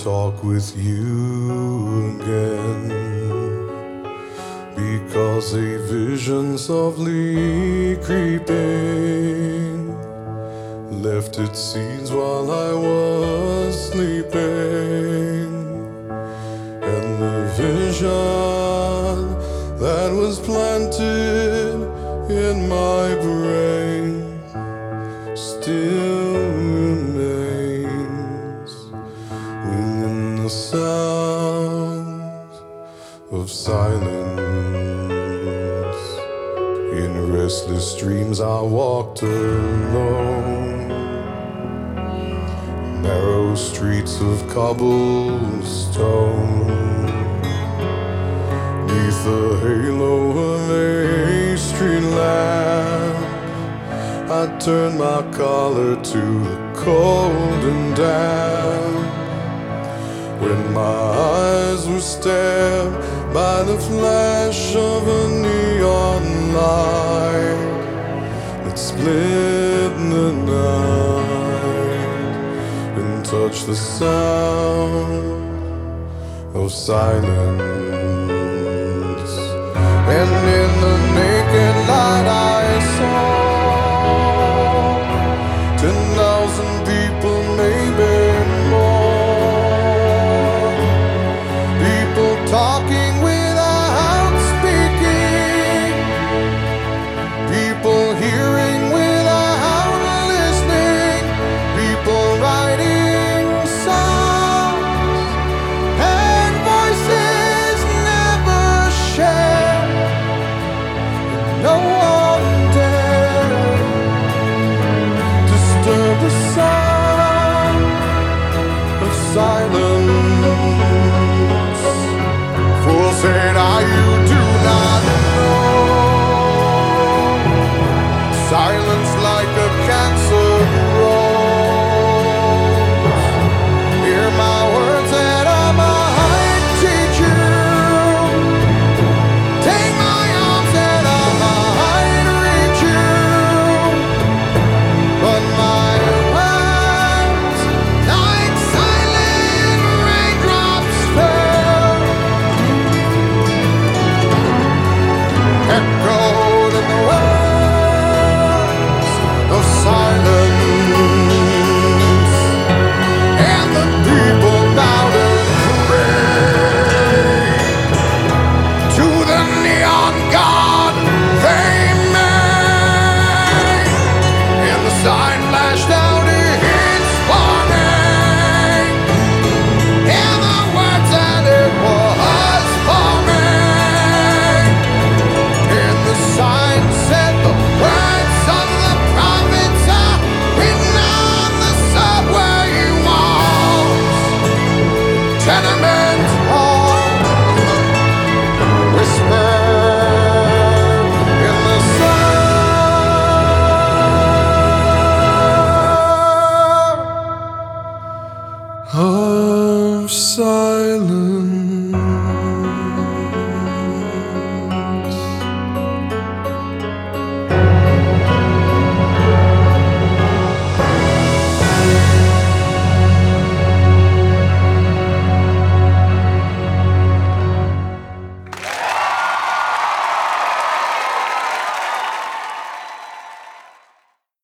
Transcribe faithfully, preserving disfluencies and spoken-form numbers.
talk with you again, because a vision softly creeping left its seeds while I was sleeping, and the vision that was planted in my brain still remains within the sound of silence. In restless dreams I walked alone, narrow streets of cobblestone, neath the halo of a street lamp. I turned my collar to the cold and damp, when my eyes were stabbed by the flash of a neon light that split the night and touched the sound of silence. And in the naked light I saw ten thousand people, maybe more, people talking without speaking, people hearing without listening, people writing songs and voices never shared. No one dared disturb the sound of silence.